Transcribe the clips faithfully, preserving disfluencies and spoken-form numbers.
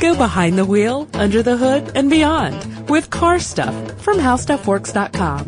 Go behind the wheel, under the hood, and beyond with Car Stuff from how stuff works dot com.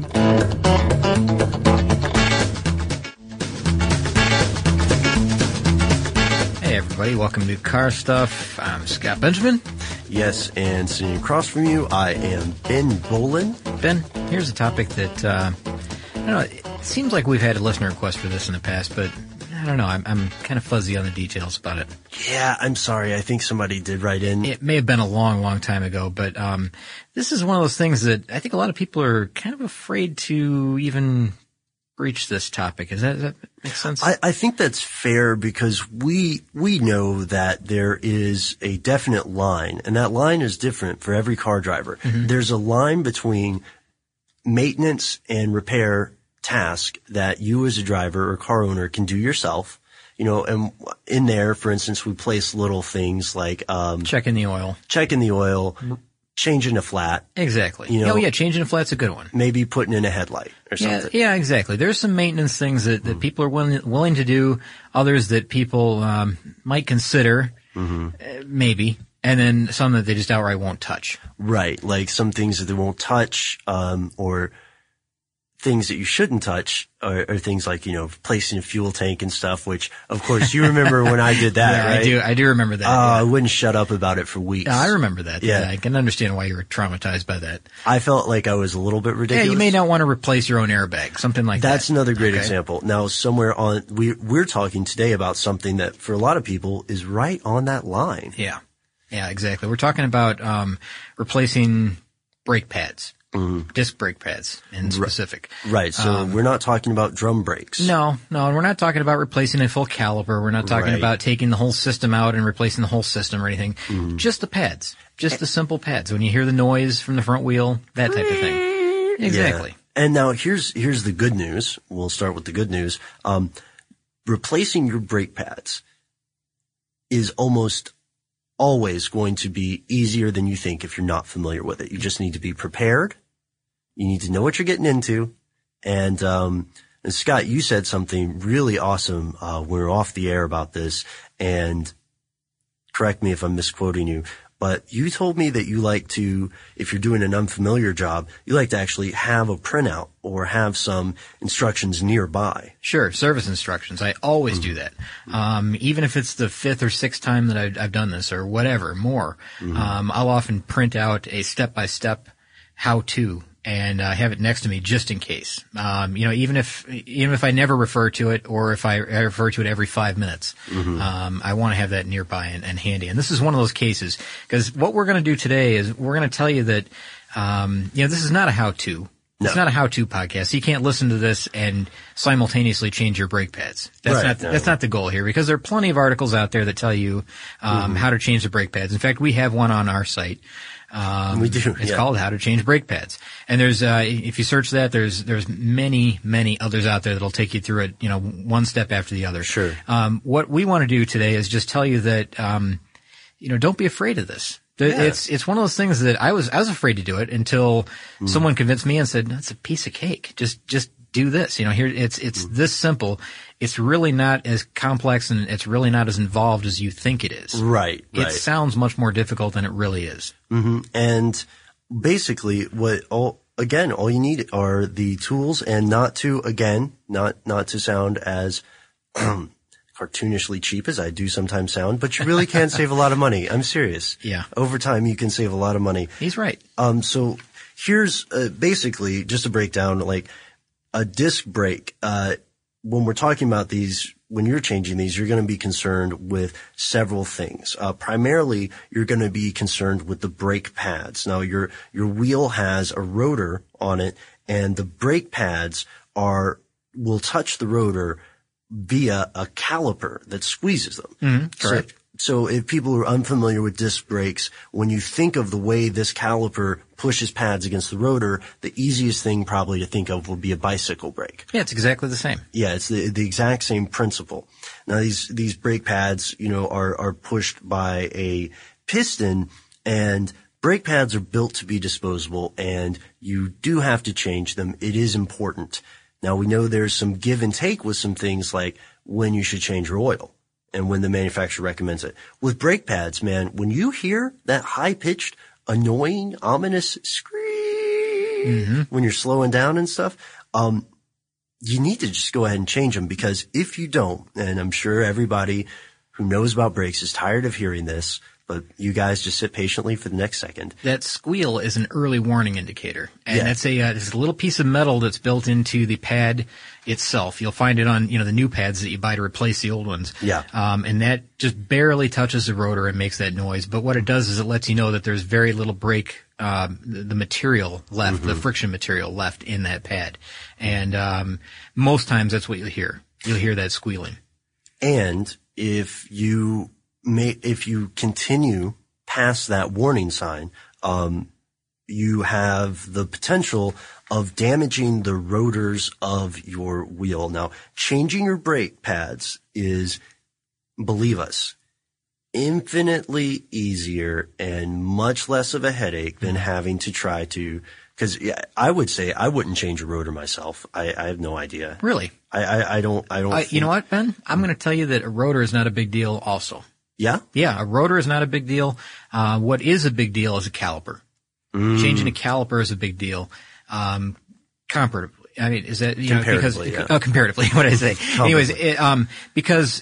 Hey everybody, welcome to Car Stuff. I'm Scott Benjamin. Yes, and sitting across from you, I am Ben Bolin. Ben, here's a topic that, uh, I don't know, it seems like we've had a listener request for this in the past, but I don't know, I'm, I'm kind of fuzzy on the details about it. Yeah, I'm sorry, I think somebody did write in. It may have been a long, long time ago, but um, this is one of those things that I think a lot of people are kind of afraid to even breach this topic. Is that, does that make sense? I, I think that's fair because we we know that there is a definite line, and that line is different for every car driver. Mm-hmm. There's a line between maintenance and repair task that you as a driver or car owner can do yourself. You know, and in there, for instance, we place little things like um checking the oil, checking the oil, changing a flat. Exactly. You know, oh yeah, changing a flat's a good one. Maybe putting in a headlight or yeah, something. Yeah, exactly. There's some maintenance things that, that mm-hmm. people are willing willing to do. Others that people um might consider, mm-hmm. uh, maybe. And then some that they just outright won't touch. Right. Like some things that they won't touch, um, or things that you shouldn't touch are, are things like, you know, placing a fuel tank and stuff, which, of course, you remember when I did that, yeah, right? I do. I do remember that. Uh, yeah. I wouldn't shut up about it for weeks. Yeah, I remember that. Yeah. yeah. I can understand why you were traumatized by that. I felt like I was a little bit ridiculous. Yeah, you may not want to replace your own airbag, something like That's that. That's another great okay. example. Now, somewhere on, we, we're talking today about something that for a lot of people is right on that line. Yeah. Yeah, exactly. We're talking about, um, replacing brake pads. Mm-hmm. Disc brake pads in specific. Right. So um, we're not talking about drum brakes. No, no. And we're not talking about replacing a full caliper. We're not talking right. about taking the whole system out and replacing the whole system or anything. Mm-hmm. Just the pads. Just the simple pads. When you hear the noise from the front wheel, that type of thing. Exactly. Yeah. And now here's, here's the good news. We'll start with the good news. Um, replacing your brake pads is almost always going to be easier than you think if you're not familiar with it. You just need to be prepared. You need to know what you're getting into. And, um, and Scott, you said something really awesome, uh, when we were off the air about this. And correct me if I'm misquoting you, but you told me that you like to, if you're doing an unfamiliar job, you like to actually have a printout or have some instructions nearby. Sure. Service instructions. I always mm-hmm. do that. Um, even if it's the fifth or sixth time that I've, I've done this or whatever, more, mm-hmm. um, I'll often print out a step-by-step how-to and uh, have it next to me just in case. Um, you know, even if even if I never refer to it or if I, I refer to it every five minutes, mm-hmm. um, I want to have that nearby and, and handy. And this is one of those cases because what we're going to do today is we're going to tell you that, um, you know, this is not a how-to. No. It's not a how-to podcast. You can't listen to this and simultaneously change your brake pads. That's right, not no. that's not the goal here because there are plenty of articles out there that tell you um, mm-hmm. how to change the brake pads. In fact, we have one on our site. Um, we do. It's yeah. called How to Change Brake Pads. And there's, uh, if you search that, there's, there's many, many others out there that'll take you through it, you know, one step after the other. Sure. Um, what we want to do today is just tell you that, um, you know, don't be afraid of this. Yeah. It's, it's one of those things that I was, I was afraid to do it until mm. someone convinced me and said, that's a piece of cake. Just, just do this. You know, here, it's, it's mm. this simple. It's really not as complex and it's really not as involved as you think it is. Right, right. It sounds much more difficult than it really is. Mm-hmm. And basically what all, again, all you need are the tools and not to, again, not, not to sound as, um, cartoonishly cheap as I do sometimes sound, but you really can save a lot of money. I'm serious. Yeah. Over time, you can save a lot of money. He's right. Um, so here's, uh, basically just to break down, like a disc brake, uh, when we're talking about these, when you're changing these, you're going to be concerned with several things. Uh, primarily, you're going to be concerned with the brake pads. Now, your, your wheel has a rotor on it, and the brake pads are, will touch the rotor via a caliper that squeezes them. Mm-hmm, correct. So, so if people are unfamiliar with disc brakes, when you think of the way this caliper pushes pads against the rotor, the easiest thing probably to think of will be a bicycle brake. Yeah, it's exactly the same. Yeah, it's the, the exact same principle. Now these, these brake pads, you know, are, are pushed by a piston, and brake pads are built to be disposable, and you do have to change them. It is important. Now we know there's some give and take with some things like when you should change your oil. and when the manufacturer recommends it. With brake pads, man, when you hear that high-pitched, annoying, ominous scream mm-hmm. when you're slowing down and stuff, um, you need to just go ahead and change them, because if you don't, and I'm sure everybody who knows about brakes is tired of hearing this, but you guys just sit patiently for the next second. That squeal is an early warning indicator. And Yeah. that's a, uh, it's a little piece of metal that's built into the pad itself. You'll find it on, you know, the new pads that you buy to replace the old ones. Yeah. Um, and that just barely touches the rotor and makes that noise. But what it does is it lets you know that there's very little brake, um, the, the material left, Mm-hmm. the friction material left in that pad. And, um, most times that's what you'll hear. You'll hear that squealing. And if you may, if you continue past that warning sign, um, you have the potential of damaging the rotors of your wheel. Now, changing your brake pads is, believe us, infinitely easier and much less of a headache than having to try to, because yeah, I would say I wouldn't change a rotor myself. I, I have no idea. Really? I, I, I don't, I don't. Uh, think, you know what, Ben? I'm going to tell you that a rotor is not a big deal also. Yeah? Yeah, a rotor is not a big deal. Uh, what is a big deal is a caliper. Mm. Changing a caliper is a big deal. Um, comparatively. I mean, is that, you know, because, Comparatively, yeah. oh, comparatively, what did I say? Anyways, it, um, because,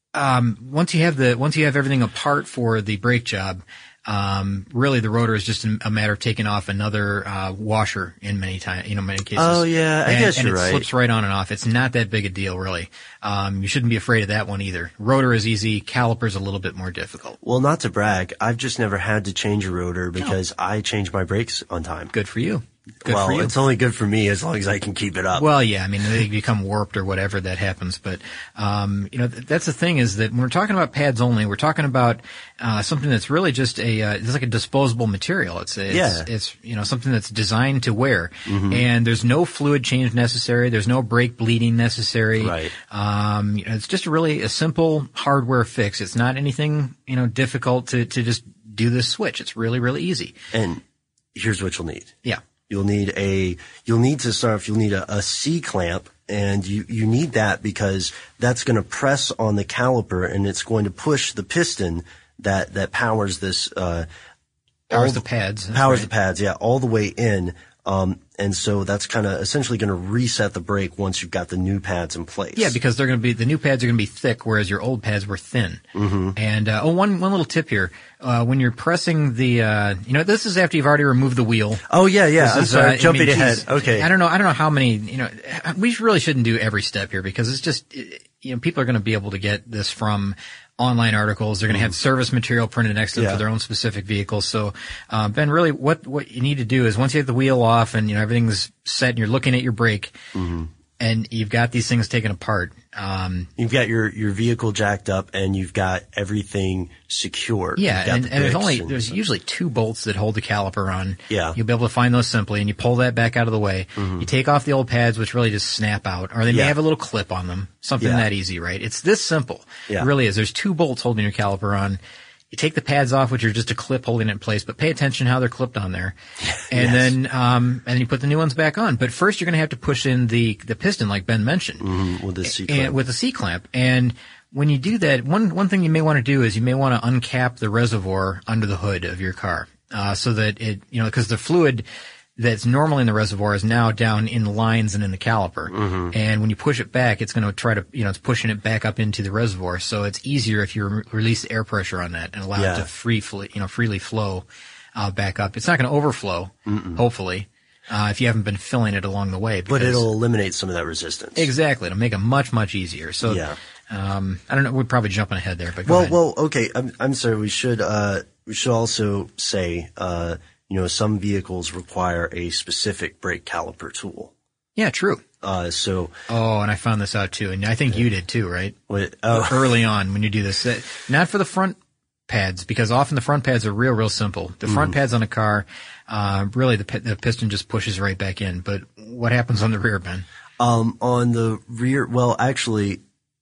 um, once you have the, once you have everything apart for the brake job, um, really the rotor is just a matter of taking off another, uh, washer in many times, you know, many cases. Oh yeah, I and, guess and you're it right. slips right on and off. It's not that big a deal, really. Um, you shouldn't be afraid of that one either. Rotor is easy. Caliper's a little bit more difficult. Well, not to brag, I've just never had to change a rotor because I change my brakes on time. Good for you. Good well, for you. it's only good for me as long as I can keep it up. Well, yeah, I mean, they become warped or whatever that happens. But, um, you know, th- that's the thing is that when we're talking about pads only, we're talking about, uh, something that's really just a, uh, it's like a disposable material. It's, it's, Yeah. it's, you know, something that's designed to wear. Mm-hmm. And there's no fluid change necessary. There's no brake bleeding necessary. Right. Um, you know, it's just really a simple hardware fix. It's not anything, you know, difficult to, to just do this switch. It's really, really easy. And here's what you'll need. Yeah. You'll need a, you'll need to start off, you'll need a, a C-clamp, and you, you need that because that's going to press on the caliper and it's going to push the piston that, that powers this, uh, Powers all the pads. That's powers right. the pads, yeah, all the way in. Um, and so that's kind of essentially going to reset the brake once you've got the new pads in place. Yeah, because they're going to be, the new pads are going to be thick, whereas your old pads were thin. Mm-hmm. And, uh, oh, one, one little tip here. Uh, when you're pressing the, uh, you know, this is after you've already removed the wheel. Oh yeah, yeah. This I'm is, sorry, uh, I jumping mean, ahead. geez, Okay. I don't know, I don't know how many, you know, we really shouldn't do every step here because it's just, you know, people are going to be able to get this from online articles. They're going to have service material printed next to them Yeah. for their own specific vehicles. So, uh, Ben, really what, what you need to do is once you have the wheel off and, you know, everything's set and you're looking at your brake Mm-hmm. and you've got these things taken apart, um, You've got your, your vehicle jacked up and you've got everything secured. yeah, You've got and, the and there's brakes only, and- there's usually two bolts that hold the caliper on. Yeah. You'll be able to find those simply, and you pull that back out of the way. You take off the old pads, which really just snap out, or they may Yeah. have a little clip on them. Something Yeah. that easy, right? It's this simple. Yeah. It really is. There's two bolts holding your caliper on. You take the pads off, which are just a clip holding it in place, but pay attention how they're clipped on there. And Yes. then, um, and then you put the new ones back on. But first you're going to have to push in the, the piston, like Ben mentioned. Mhm, with the And- C-clamp. with a C-clamp. And when you do that, one, one thing you may want to do is you may want to uncap the reservoir under the hood of your car, uh, so that it, you know, because the fluid that's normally in the reservoir is now down in the lines and in the caliper. Mm-hmm. And when you push it back, it's going to try to, you know, it's pushing it back up into the reservoir. So it's easier if you re- release air pressure on that and allow Yeah. it to free, fl- you know, freely flow, uh, back up. It's not going to overflow, Mm-mm. hopefully, uh, if you haven't been filling it along the way. But because- it'll eliminate some of that resistance. Exactly. It'll make it much, much easier. So, Yeah. um, I don't know. We're probably jumping ahead there, but go Well, ahead. well, okay. I'm, I'm sorry. We should, uh, we should also say, uh, you know, some vehicles require a specific brake caliper tool. Yeah, true. Uh, so, Oh, and I found this out too, and I think you did too, right? what, oh, Early on when you do this, Uh, not for the front pads, because often the front pads are real, real simple. The front pads on a car, uh, really the, pi- the piston just pushes right back in. But what happens on the rear, Ben? um, on the rear, well, actually,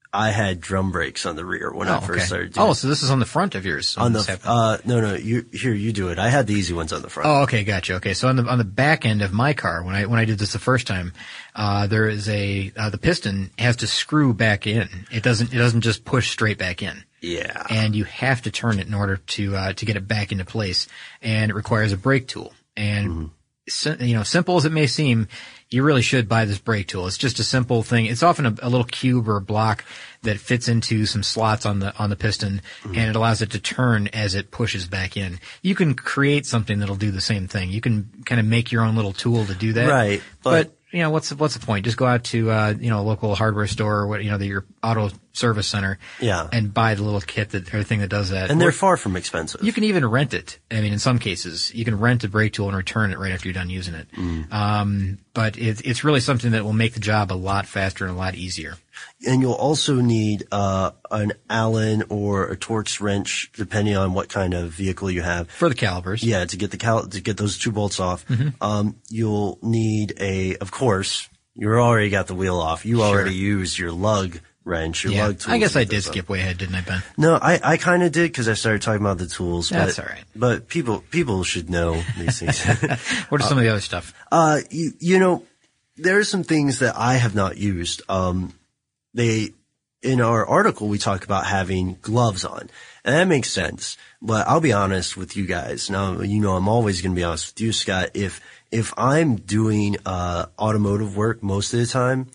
I had drum brakes on the rear when Oh, I first okay. started doing Oh, it. so this is on the front of yours. On this the, happened. uh, no, no, you, here, you do it. I had the easy ones on the front. Oh, okay, gotcha. Okay, so on the on the back end of my car, when I when I did this the first time, uh, there is a uh, the piston has to screw back in. It doesn't it doesn't just push straight back in. Yeah. And you have to turn it in order to uh, to get it back into place, and it requires a brake tool. And Mm-hmm. si- you know, simple as it may seem, you really should buy this brake tool. It's just a simple thing. It's often a, a little cube or a block that fits into some slots on the on the piston, Mm-hmm. and it allows it to turn as it pushes back in. You can create something that'll do the same thing. You can kind of make your own little tool to do that. Right, but- but you know, what's the, what's the point? Just go out to, uh, you know, a local hardware store or what, you know, the, your auto service center. Yeah. And buy the little kit that, everything that does that. And they're Or far from expensive. you can even rent it. I mean, in some cases, you can rent a brake tool and return it right after you're done using it. Mm. Um, but it, it's really something that will make the job a lot faster and a lot easier. And you'll also need, uh, an Allen or a Torx wrench, depending on what kind of vehicle you have. For the calipers. Yeah, to get the cal- to get those two bolts off. Um, you'll need a, of course, you already got the wheel off. You already used your lug wrench, your Yeah. lug tools. I guess to I get did those off. skip way ahead, didn't I, Ben? No, I, I kind of did because I started talking about the tools. That's but, all right. But people, people should know these things. What are some of the other stuff? Uh, you, you know, there are some things that I have not used. Um, they, in our article, we talk about having gloves on, and that makes sense. But I'll be honest with you guys. Now, you know, I'm always going to be honest with you, Scott. If, if I'm doing, uh, automotive work most of the time,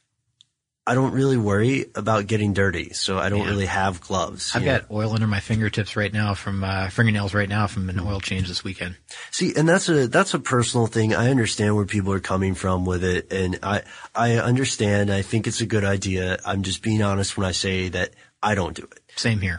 I don't really worry about getting dirty. So I don't Yeah. really have gloves. I've you know. got oil under my fingertips right now from, uh, fingernails right now from an oil change this weekend. See, and that's a, that's a personal thing. I understand where people are coming from with it. And I, I understand. I think it's a good idea. I'm just being honest when I say that I don't do it. Same here.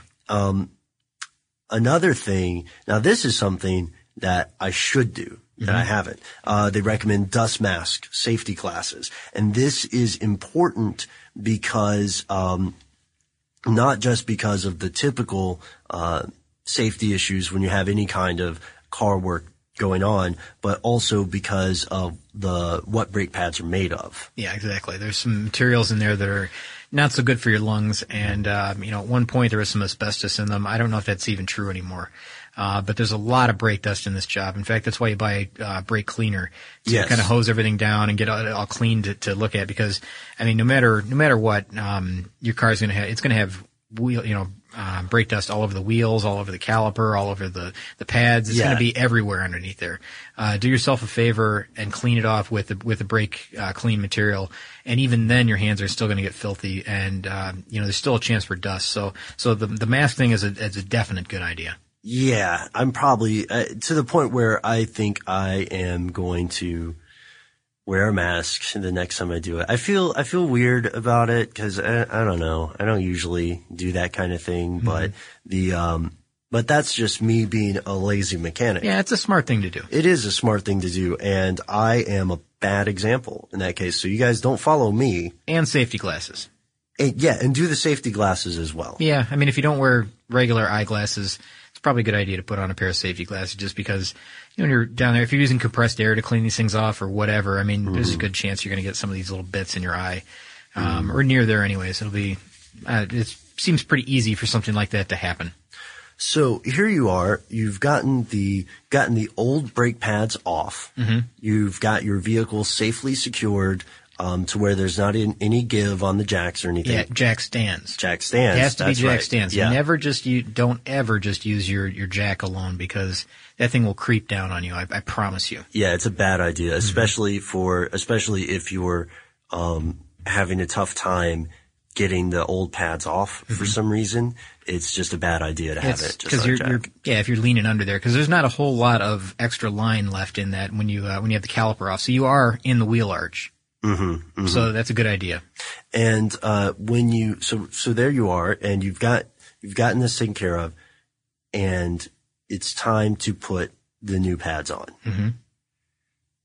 Another thing, now this is something that I should do that I haven't. Uh, they recommend dust mask safety classes. And this is important because, um, not just because of the typical, uh, safety issues when you have any kind of car work going on, but also because of the, what brake pads are made of. Yeah, exactly. There's some materials in there that are not so good for your lungs. And, um, you know, at one point there was some asbestos in them. I don't know if that's even true anymore. Uh, but there's a lot of brake dust in this job. In fact, that's why you buy a uh, brake cleaner to Yes. kind of hose everything down and get it all clean to, to look at. Because, I mean, no matter, no matter what, um, your car's going to have, it's going to have wheel, you know, uh, brake dust all over the wheels, all over the caliper, all over the, the pads. It's Yeah. going to be everywhere underneath there. Uh, do yourself a favor and clean it off with the, with the brake, uh, clean material. And even then your hands are still going to get filthy and, um, you know, there's still a chance for dust. So, so the, the mask thing is a, is a definite good idea. Yeah, I'm probably uh, to the point where I think I am going to wear a mask the next time I do it. I feel I feel weird about it because I, I don't know. I don't usually do that kind of thing, Mm-hmm. but the um, but that's just me being a lazy mechanic. Yeah, it's a smart thing to do. It is a smart thing to do, and I am a bad example in that case. So you guys don't follow me. And safety glasses. And, yeah, and do the safety glasses as well. Yeah, I mean, if you don't wear regular eyeglasses, it's probably a good idea to put on a pair of safety glasses just because, you know, when you're down there, if you're using compressed air to clean these things off or whatever, I mean, there's a good chance you're going to get some of these little bits in your eye, um, or near there anyways. It'll be, uh, it seems pretty easy for something like that to happen. So here you are. You've gotten the gotten the old brake pads off. Mm-hmm. You've got your vehicle safely secured um, to where there's not in, any give on the jacks or anything. Yeah, jack stands. Jack stands. It has to be that's jack right. stands. Yeah. You never just you don't ever just use your your jack alone because that thing will creep down on you. I, I promise you. Yeah, it's a bad idea, Mm-hmm. especially for especially if you're um, having a tough time getting the old pads off for some reason. It's just a bad idea to have it. Just because on a you're, jack. you're yeah if you're leaning under there because there's not a whole lot of extra line left in that when you uh, when you have the caliper off. So you are in the wheel arch. Mm-hmm, mm-hmm. So that's a good idea. And uh, when you so so there you are, and you've got you've gotten this taken care of, and it's time to put the new pads on. Mm-hmm.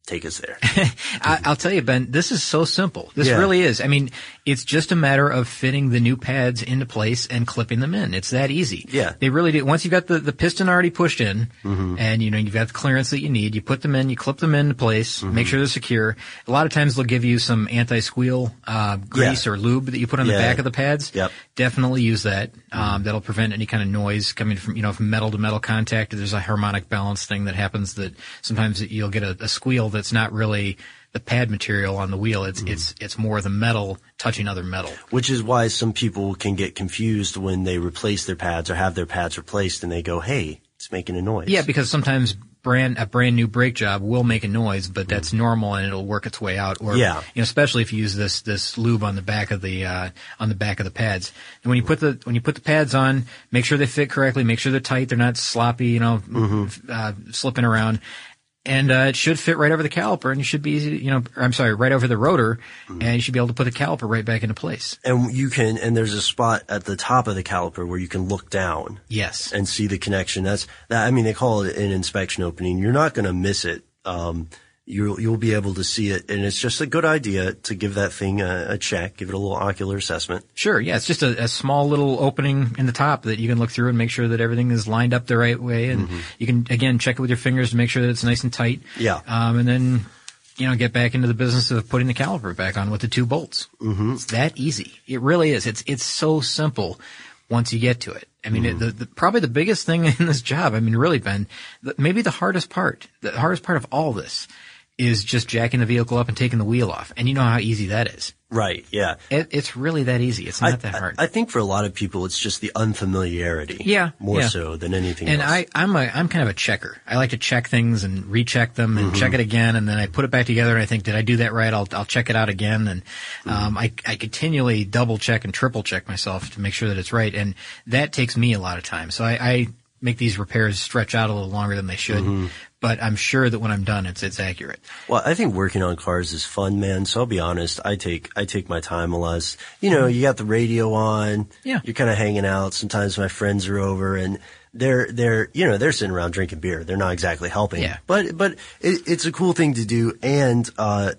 take us there. I, I'll tell you, Ben, this is so simple. This Yeah. really is. I mean, it's just a matter of fitting the new pads into place and clipping them in. It's that easy. Yeah. They really do. Once you've got the, the piston already pushed in, Mm-hmm. and you know you've got the clearance that you need, you put them in, you clip them into place, Mm-hmm. make sure they're secure. A lot of times they'll give you some anti-squeal uh, grease Yeah. or lube that you put on the Yeah. back of the pads. Yep. Definitely use that. Um, that'll prevent any kind of noise coming from, you know, from metal to metal contact. There's a harmonic balance thing that happens that sometimes you'll get a, a squeal that's not really the pad material on the wheel. It's, Mm-hmm. it's, it's more the metal touching other metal. Which is why some people can get confused when they replace their pads or have their pads replaced and they go, hey, it's making a noise. Yeah, because sometimes brand a brand new brake job will make a noise, but that's normal and it'll work its way out. Or Yeah. you know, especially if you use this this lube on the back of the uh on the back of the pads. And when you put the when you put the pads on, make sure they fit correctly, make sure they're tight, they're not sloppy, you know, uh slipping around. And uh, it should fit right over the caliper, and you should be, easy, you know, or I'm sorry, right over the rotor, and you should be able to put the caliper right back into place. And you can, and there's a spot at the top of the caliper where you can look down Yes. and see the connection. That's that. I mean, they call it an inspection opening. You're not going to miss it. Um, you'll you'll be able to see it, and it's just a good idea to give that thing a, a check, give it a little ocular assessment. Sure, yeah, it's just a, a small little opening in the top that you can look through and make sure that everything is lined up the right way, and you can, again, check it with your fingers to make sure that it's nice and tight. Yeah. Um, and then, you know, get back into the business of putting the caliper back on with the two bolts. Mm-hmm. It's that easy. It really is. It's, it's so simple once you get to it. I mean, it, the, the, probably the biggest thing in this job, I mean, really, Ben, the, maybe the hardest part, the hardest part of all this is just jacking the vehicle up and taking the wheel off. And you know how easy that is. Right. Yeah. It, it's really that easy. It's not I, that hard. I, I think for a lot of people, it's just the unfamiliarity. Yeah, More yeah. so than anything And else. I, I'm a, I'm kind of a checker. I like to check things and recheck them and Mm-hmm. check it again, and then I put it back together and I think, did I do that right? I'll, I'll check it out again, and Mm-hmm. um, I, I continually double check and triple check myself to make sure that it's right, and that takes me a lot of time. So I, I make these repairs stretch out a little longer than they should, Mm-hmm. but I'm sure that when I'm done, it's it's accurate. Well, I think working on cars is fun, man. So I'll be honest. I take, I take my time a lot. You know, you got the radio on. Yeah. You're kind of hanging out. Sometimes my friends are over and they're, they're, you know, they're sitting around drinking beer. They're not exactly helping. Yeah. But, but it, it's a cool thing to do. And, uh,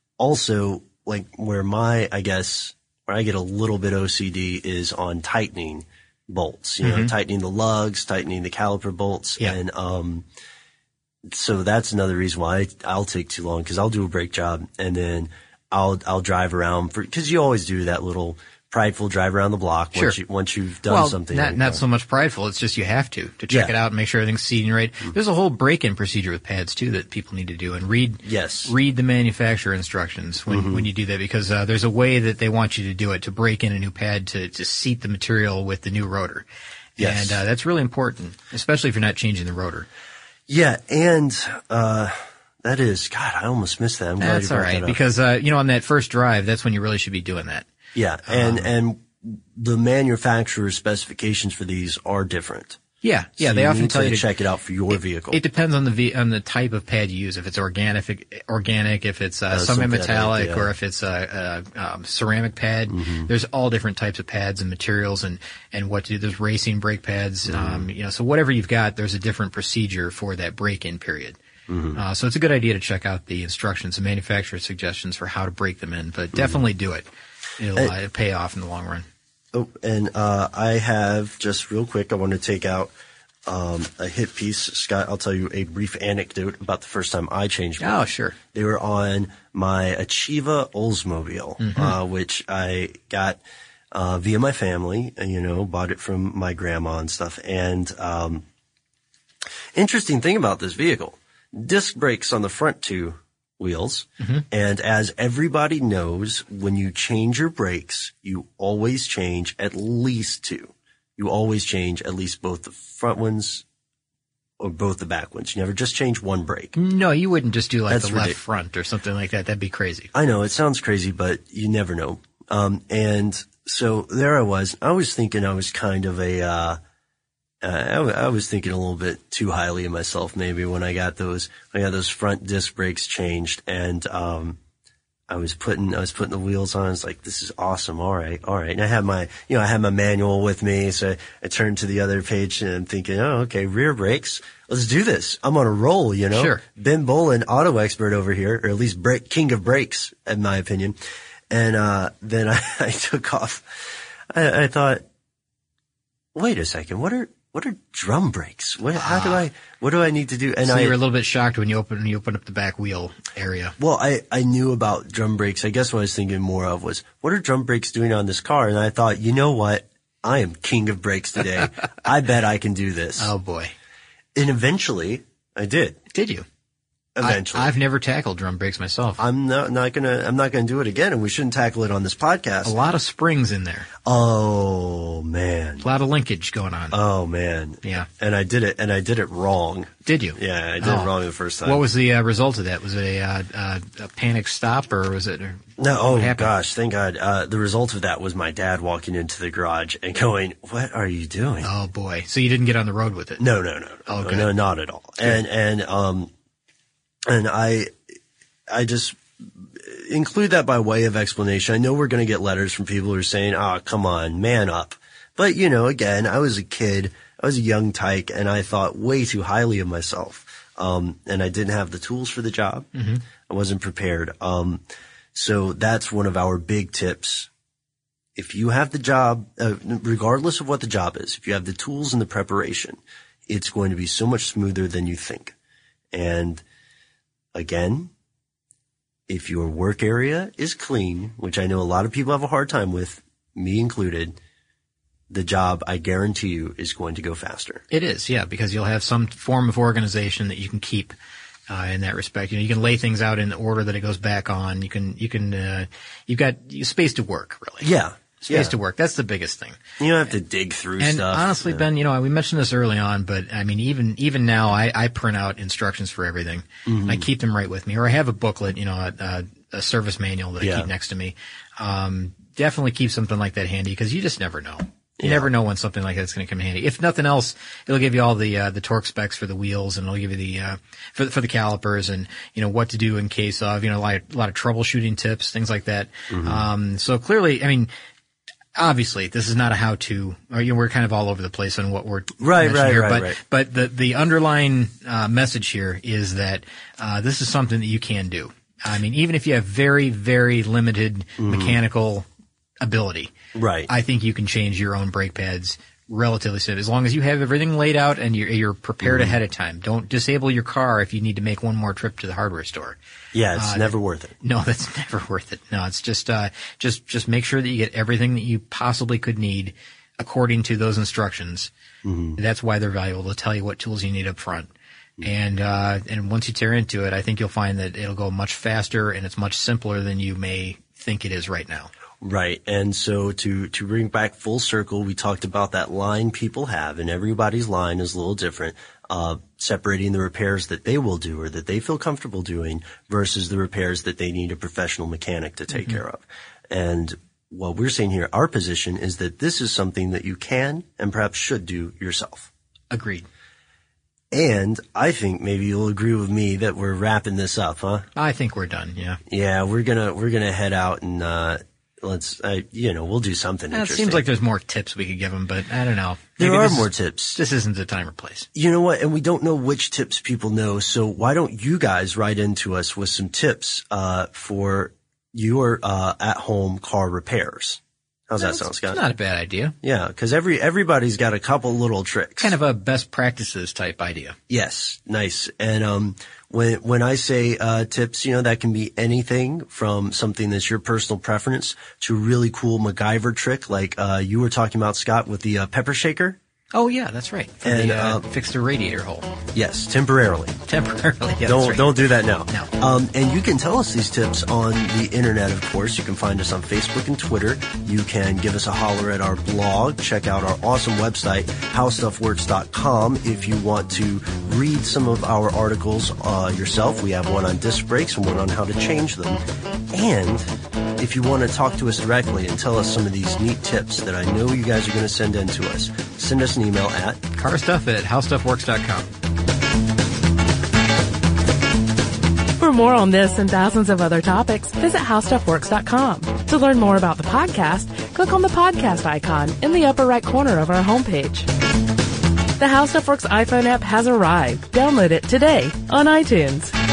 also like where my, I guess, where I get a little bit O C D is on tightening bolts, you know, tightening the lugs, tightening the caliper bolts. Yeah. And, um, so that's another reason why I, I'll take too long, because I'll do a brake job and then I'll I'll drive around for, because you always do that little prideful drive around the block once Sure. you once you've done well, something. not like not that. so much prideful. It's just you have to to check Yeah. it out and make sure everything's seating right. There's a whole break-in procedure with pads too that people need to do, and read Yes. read the manufacturer instructions when when you do that, because uh, there's a way that they want you to do it to break in a new pad to to seat the material with the new rotor. Yes. And uh, that's really important, especially if you're not changing the rotor. Yeah, and uh that is, God, I almost missed that. I'm glad That's you all brought right, that up. because uh, you know, on that first drive, that's when you really should be doing that. Yeah, and Um, and the manufacturer's specifications for these are different. Yeah, yeah. So they you often need tell to you to check it out for your vehicle. It depends on the v, on the type of pad you use. If it's organic, if, organic, if it's uh, Uh, some synthetic, metallic, yeah. or if it's a, a um, ceramic pad. Mm-hmm. There's all different types of pads and materials, and and what to do. There's racing brake pads. Mm-hmm. Um, you know, so whatever you've got, there's a different procedure for that break-in period. Mm-hmm. Uh, so it's a good idea to check out the instructions and manufacturer suggestions for how to break them in. But definitely do it. It'll Uh, uh, pay off in the long run. Oh, and uh I have, just real quick, I want to take out um a hit piece. Scott, I'll tell you a brief anecdote about the first time I changed my Oh, sure. They were on my Achieva Oldsmobile, Mm-hmm. uh, which I got uh via my family. You know, bought it from my grandma and stuff. And um interesting thing about this vehicle, disc brakes on the front two wheels. Mm-hmm. And as everybody knows, when you change your brakes, you always change at least two. You always change at least both the front ones or both the back ones. You never just change one brake. No, you wouldn't just do like That's the left ridic- front or something like that. That'd be crazy. I know it sounds crazy, but you never know. Um, and so there I was. I was thinking I was kind of a, uh, uh, I, w- I was thinking a little bit too highly of myself maybe when I got those, I got those front disc brakes changed. And, um, I was putting, I was putting the wheels on. I was like, this is awesome. All right. All right. And I had my, you know, I had my manual with me. So I, I turned to the other page and I'm thinking, oh, okay, rear brakes. Let's do this. I'm on a roll, you know. Sure. Ben Bolin, auto expert over here, or at least brake, king of brakes, in my opinion. And, uh, then I, I took off. I, I thought, wait a second. What are, what are drum brakes? What, how do I, what do I need to do? And so I, you were a little bit shocked when you opened, when you opened up the back wheel area. Well, I, I knew about drum brakes. I guess what I was thinking more of was, what are drum brakes doing on this car? And I thought, you know what? I am king of brakes today. I bet I can do this. Oh boy. And eventually I did. Did you? Eventually. I, I've never tackled drum brakes myself. I'm not, not gonna, I'm not gonna do it again, and we shouldn't tackle it on this podcast. A lot of springs in there. Oh man. A lot of linkage going on. Oh man. Yeah. And I did it, and I did it wrong. Did you? Yeah, I did Oh. it wrong the first time. What was the uh, result of that? Was it a, uh, uh, a panic stop, or was it? Or No, oh what happened? gosh, thank God. Uh, the result of that was my dad walking into the garage and going, "What are you doing?" Oh boy! So you didn't get on the road with it? No, no, no, no, Okay. no, not at all. And and um, and I, I just include that by way of explanation. I know we're going to get letters from people who are saying, "Oh, come on, man up." But you know, again, I was a kid, I was a young tyke, and I thought way too highly of myself. Um, and I didn't have the tools for the job. Mm-hmm. I wasn't prepared. Um, so that's one of our big tips. If you have the job, uh, regardless of what the job is, if you have the tools and the preparation, it's going to be so much smoother than you think. And again, if your work area is clean, which I know a lot of people have a hard time with, me included, the job, I guarantee you, is going to go faster. It is, yeah, because you'll have some form of organization that you can keep uh, in that respect. You know, you can lay things out in the order that it goes back on. You can, you can, uh, you've got space to work, really. Yeah. Space yeah. to work. That's the biggest thing. You don't have to dig through And stuff. honestly, Yeah. Ben, you know, we mentioned this early on, but I mean, even even now, I, I print out instructions for everything. Mm-hmm. I keep them right with me, or I have a booklet, you know, a, a, a service manual that I Yeah. keep next to me. Um, definitely keep something like that handy, because you just never know. You Yeah. never know when something like that's going to come in handy. If nothing else, it'll give you all the uh, the torque specs for the wheels, and it'll give you the uh, for for the calipers, and you know what to do in case of, you know, a lot of, a lot of troubleshooting tips, things like that. Mm-hmm. Um, so clearly, I mean. Obviously, this is not a how-to. Or, you know, we're kind of all over the place on what we're Right, mentioning right, here, right, but right. but the the underlying uh, message here is that uh, this is something that you can do. I mean, even if you have very very limited mechanical ability, Right. I think you can change your own brake pads relatively soon, as long as you have everything laid out and you're, you're prepared Mm-hmm. ahead of time. Don't disable your car if you need to make one more trip to the hardware store. Yeah, it's Uh, never worth it. No, that's never worth it. No, it's just, uh, just, just make sure that you get everything that you possibly could need according to those instructions. Mm-hmm. That's why they're valuable, to tell you what tools you need up front. Mm-hmm. And, uh, and once you tear into it, I think you'll find that it'll go much faster and it's much simpler than you may think it is right now. Right. And so to, to bring back full circle, we talked about that line people have, and everybody's line is a little different, uh, separating the repairs that they will do or that they feel comfortable doing versus the repairs that they need a professional mechanic to take mm-hmm. care of. And what we're saying here, our position is that this is something that you can and perhaps should do yourself. Agreed. And I think maybe you'll agree with me that we're wrapping this up, huh? I think we're done. Yeah. Yeah. We're gonna, we're gonna head out and, uh, Let's, uh, you know, we'll do something It interesting. seems like there's more tips we could give them, but I don't know. There Maybe are this more is, tips. This isn't the time or place. You know what? And we don't know which tips people know. So why don't you guys write into us with some tips, uh, for your, uh, at home car repairs? How's that sound, Scott? It's not a bad idea. Yeah. Cause every, everybody's got a couple little tricks. Kind of a best practices type idea. Yes. Nice. And, um, when, when I say, uh, tips, you know, that can be anything from something that's your personal preference to a really cool MacGyver trick like, uh, you were talking about, Scott, with the, uh, pepper shaker. Oh yeah, that's right. For And, the, uh, uh, fix the radiator hole. Yes. Temporarily. Temporarily. Yeah, don't that's right. don't do that now. No. Um, and you can tell us these tips on the internet, of course. You can find us on Facebook and Twitter. You can give us a holler at our blog. Check out our awesome website, how stuff works dot com. If you want to read some of our articles uh, yourself, we have one on disc brakes and one on how to change them. And if you want to talk to us directly and tell us some of these neat tips that I know you guys are going to send in to us, send us an email at Carstuff at how stuff works dot com. For For more on this and thousands of other topics, visit how stuff works dot com. To learn more about the podcast, click on the podcast icon in the upper right corner of our homepage. The How Stuff Works iPhone app has arrived. Download it today on iTunes.